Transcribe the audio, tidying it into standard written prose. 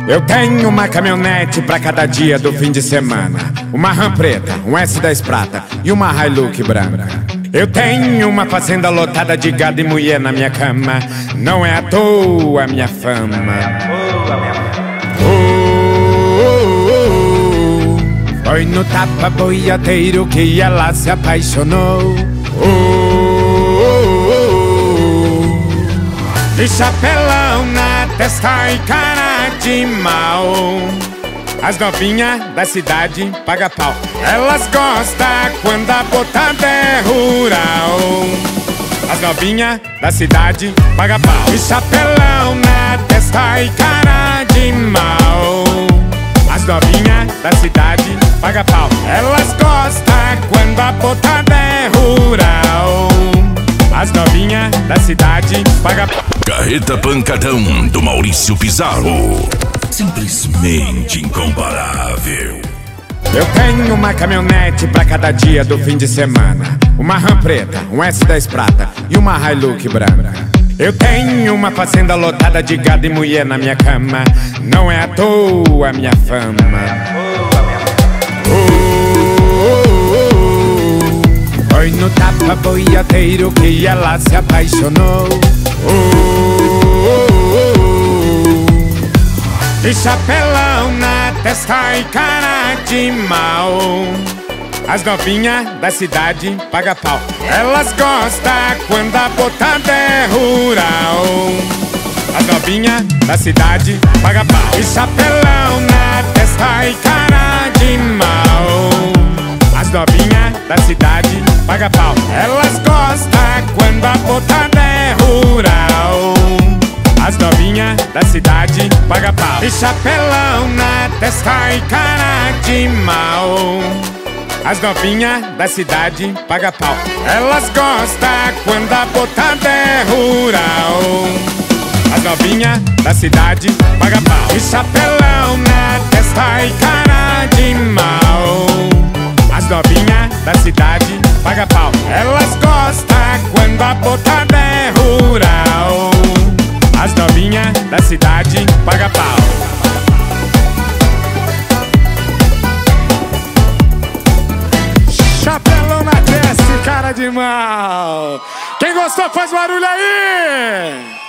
Eu tenho uma caminhonete pra cada dia do fim de semana, uma Ram preta, um S10 prata e uma Hilux branca. Eu tenho uma fazenda lotada de gado e mulher na minha cama. Não é à toa a minha fama. Foi no tapa boiadeiro que ela se apaixonou. De chapelão na testa e cara de mal. As novinhas da cidade paga pau. Elas gostam quando a botada é rural. As novinhas da cidade paga pau. De chapelão na testa e cara de mal. As novinhas da cidade paga pau. Elas gostam quando a botada é rural. As novinhas da cidade paga pau. Carreta Pancadão do Maurício Pizarro. Simplesmente incomparável. Eu tenho uma caminhonete pra cada dia do fim de semana, uma Ram preta, um S10 prata e uma Hilux branca. Eu tenho uma fazenda lotada de gado e mulher na minha cama. Não é à toa a minha fama. Foi no tapa boiadeiro que ela se apaixonou. De chapelão na testa e cara de mal. As novinhas da cidade paga pau. Elas gostam quando a botada é rural. As novinhas da cidade paga pau. De chapelão na testa e cara de mal. As novinhas da cidade paga pau. Elas gostam quando a botada é rural. As novinhas da cidade paga pau. De chapelão na testa e cara de mal. As novinhas da cidade paga pau. Elas gostam quando a botada é rural. As novinhas da cidade paga pau. De chapelão na testa e cara de mal. As novinhas da cidade paga pau. Elas gostam quando a botada é rural. As novinhas da cidade paga pau. Chapelão na testa e cara de mal. Quem gostou faz barulho aí.